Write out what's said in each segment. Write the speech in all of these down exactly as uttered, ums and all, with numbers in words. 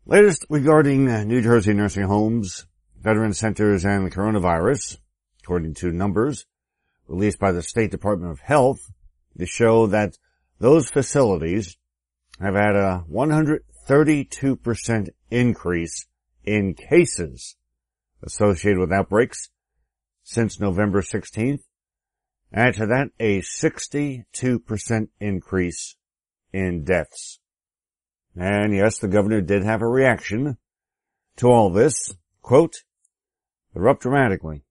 Latest regarding New Jersey nursing homes, veteran centers, and the coronavirus, according to numbers released by the State Department of Health, they show that those facilities have had a one hundred thirty-two percent increase in cases associated with outbreaks since November sixteenth. Add to that a sixty-two percent increase in deaths. And yes, the governor did have a reaction to all this. Quote, "They're up dramatically."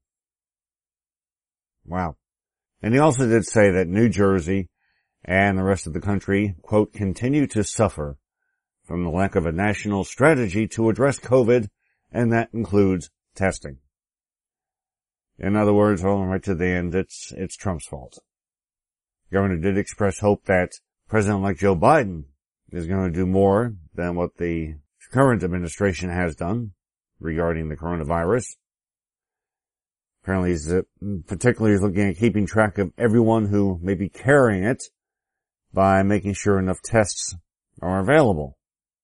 Wow. And he also did say that New Jersey and the rest of the country, quote, "continue to suffer from the lack of a national strategy to address COVID, and that includes testing." In other words, all right to the end, it's, it's Trump's fault. The governor did express hope that President-elect Joe Biden is going to do more than what the current administration has done regarding the coronavirus. Apparently, he's uh, particularly he's looking at keeping track of everyone who may be carrying it by making sure enough tests are available.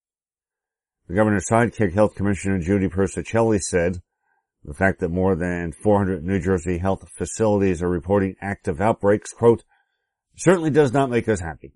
The governor's sidekick, Health Commissioner Judy Persicelli, said the fact that more than four hundred New Jersey health facilities are reporting active outbreaks, quote, "certainly does not make us happy."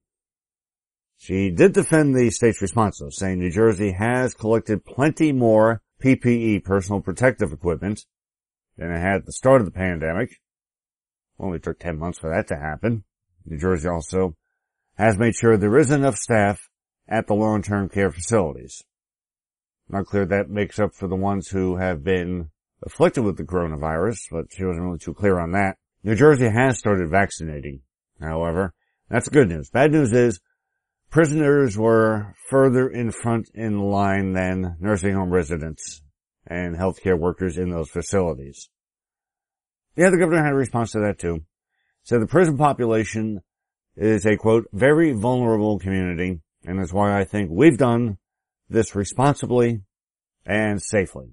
She did defend the state's response, though, saying New Jersey has collected plenty more P P E, personal protective equipment, than it had at the start of the pandemic. Only took ten months for that to happen. New Jersey also has made sure there is enough staff at the long-term care facilities. Not clear that makes up for the ones who have been afflicted with the coronavirus, but she wasn't really too clear on that. New Jersey has started vaccinating, however. That's good news. Bad news is prisoners were further in front in line than nursing home residents and healthcare workers in those facilities. Yeah, the governor had a response to that too. Said the prison population is a, quote, "very vulnerable community, and that's why I think we've done this responsibly and safely."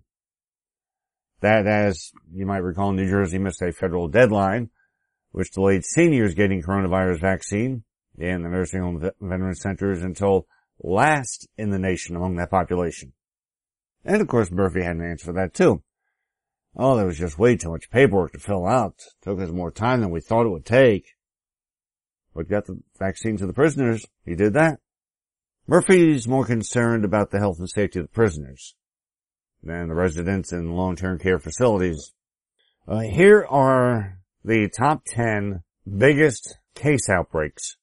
That, as you might recall, New Jersey missed a federal deadline, which delayed seniors getting coronavirus vaccine in the nursing home veteran centers until last in the nation among that population. And of course, Murphy had an answer for that too. Oh, there was just way too much paperwork to fill out. It took us more time than we thought it would take. But got the vaccine to the prisoners. He did that. Murphy's more concerned about the health and safety of the prisoners than the residents in long-term care facilities. Uh, here are the top ten biggest case outbreaks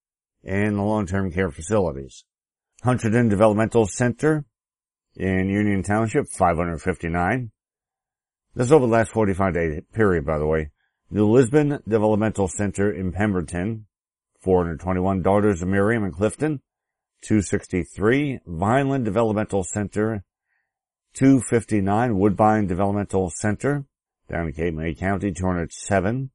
in the long-term care facilities. Hunterdon Developmental Center in Union Township, five hundred fifty-nine. This is over the last forty-five day period, by the way. New Lisbon Developmental Center in Pemberton, four hundred twenty-one. Daughters of Miriam in Clifton, two sixty-three. Vineland Developmental Center, two fifty-nine. Woodbine Developmental Center, down in Cape May County, two hundred seven.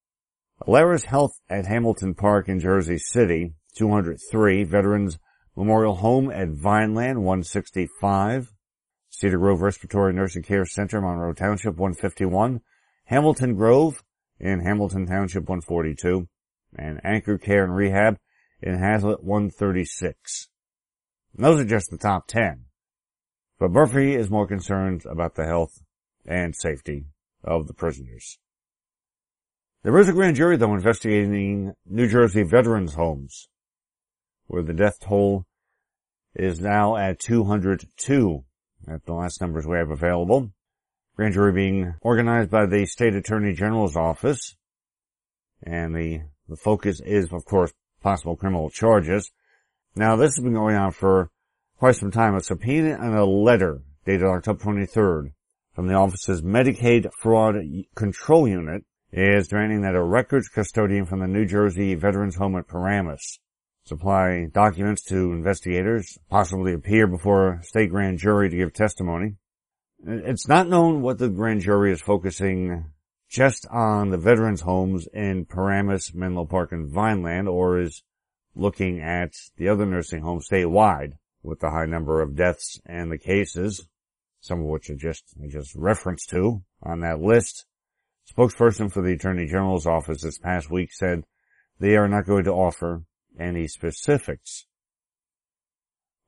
Alaris Health at Hamilton Park in Jersey City, two hundred three. Veterans Memorial Home at Vineland, one sixty-five. Cedar Grove Respiratory Nursing Care Center, Monroe Township, one fifty-one. Hamilton Grove in Hamilton Township, one forty-two. And Anchor Care and Rehab in Hazlet, one thirty-six. And those are just the top ten. But Murphy is more concerned about the health and safety of the prisoners. There is a grand jury, though, investigating New Jersey veterans' homes, where the death toll is now at two hundred two, at the last numbers we have available. Grand jury being organized by the State Attorney General's office, and the, the focus is, of course, possible criminal charges. Now, this has been going on for quite some time. A subpoena and a letter dated October twenty-third from the office's Medicaid Fraud Control Unit is demanding that a records custodian from the New Jersey Veterans Home at Paramus supply documents to investigators, possibly appear before a state grand jury to give testimony. It's not known what the grand jury is focusing just on the veterans' homes in Paramus, Menlo Park, and Vineland, or is looking at the other nursing homes statewide with the high number of deaths and the cases, some of which are just, I just referenced to on that list. Spokesperson for the Attorney General's office this past week said they are not going to offer any specifics.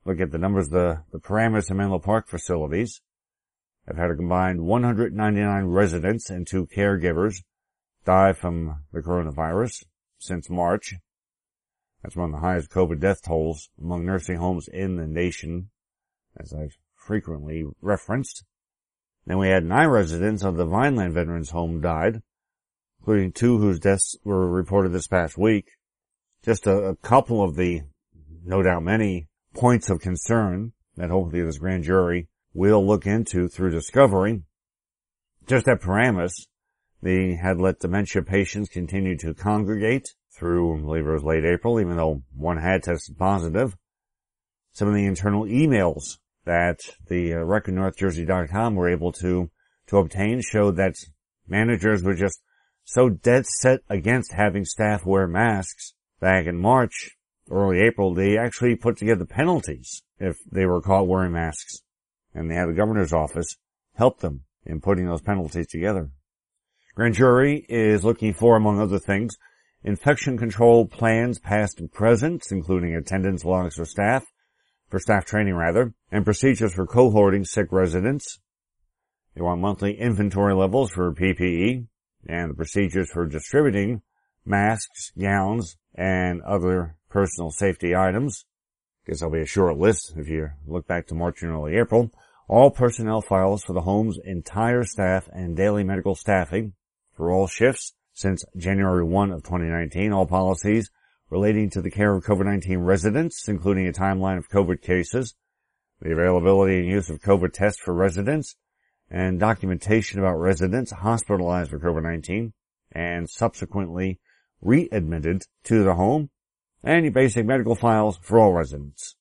look at the numbers, the, the Paramus and Menlo Park facilities have had a combined one hundred ninety-nine residents and two caregivers die from the coronavirus since March. That's one of the highest COVID death tolls among nursing homes in the nation, as I've frequently referenced. Then we had nine residents of the Vineland Veterans Home died, including two whose deaths were reported this past week. Just a, a couple of the, no doubt many, points of concern that hopefully this grand jury will look into through discovery. Just at Paramus, they had let dementia patients continue to congregate through, I believe it was late April, even though one had tested positive. Some of the internal emails that the uh, record north jersey dot com were able to, to obtain showed that managers were just so dead set against having staff wear masks back in March, early April, they actually put together penalties if they were caught wearing masks. And they had the governor's office help them in putting those penalties together. Grand jury is looking for, among other things, infection control plans past and present, including attendance logs for staff, for staff training rather, and procedures for cohorting sick residents. They want monthly inventory levels for P P E and the procedures for distributing masks, gowns, and other personal safety items. Guess there'll be a short list if you look back to March and early April. All personnel files for the home's entire staff and daily medical staffing for all shifts since January first of twenty nineteen. All policies relating to the care of COVID nineteen residents, including a timeline of COVID cases, the availability and use of COVID tests for residents, and documentation about residents hospitalized for COVID nineteen and subsequently readmitted to the home, and your basic medical files for all residents.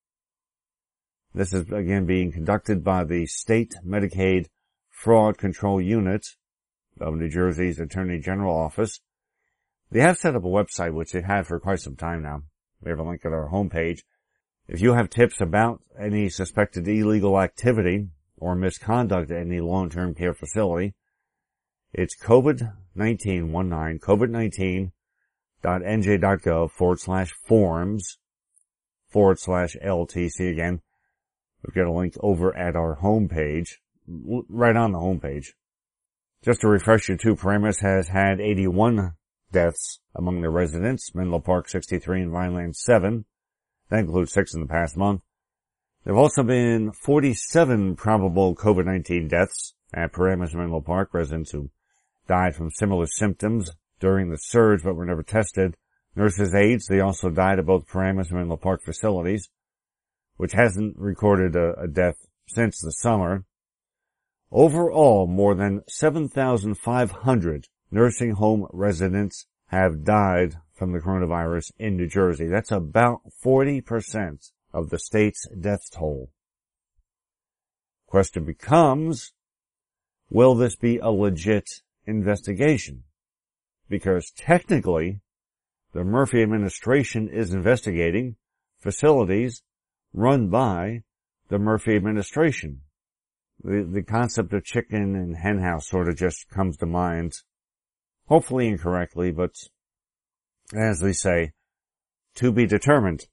This is again being conducted by the State Medicaid Fraud Control Unit of New Jersey's Attorney General Office. They have set up a website, which they've had for quite some time now. We have a link at our homepage. If you have tips about any suspected illegal activity or misconduct at any long-term care facility, it's COVID nineteen, one nine, COVID nineteen dot N J dot gov forward slash forms forward slash L T C again. We've got a link over at our homepage, right on the homepage. Just to refresh you too, Paramus has had eighty-one deaths among their residents, Menlo Park sixty-three and Vineland seven. That includes six in the past month. There have also been forty-seven probable COVID nineteen deaths at Paramus and Menlo Park, residents who died from similar symptoms during the surge but were never tested. Nurses' aides, they also died at both Paramus and Menlo Park facilities, which hasn't recorded a, a death since the summer. Overall, more than seven thousand five hundred nursing home residents have died from the coronavirus in New Jersey. That's about forty percent of the state's death toll. Question becomes, will this be a legit investigation? Because technically, the Murphy administration is investigating facilities run by the Murphy administration. The, the concept of chicken and hen house sort of just comes to mind, hopefully incorrectly, but as they say, to be determined.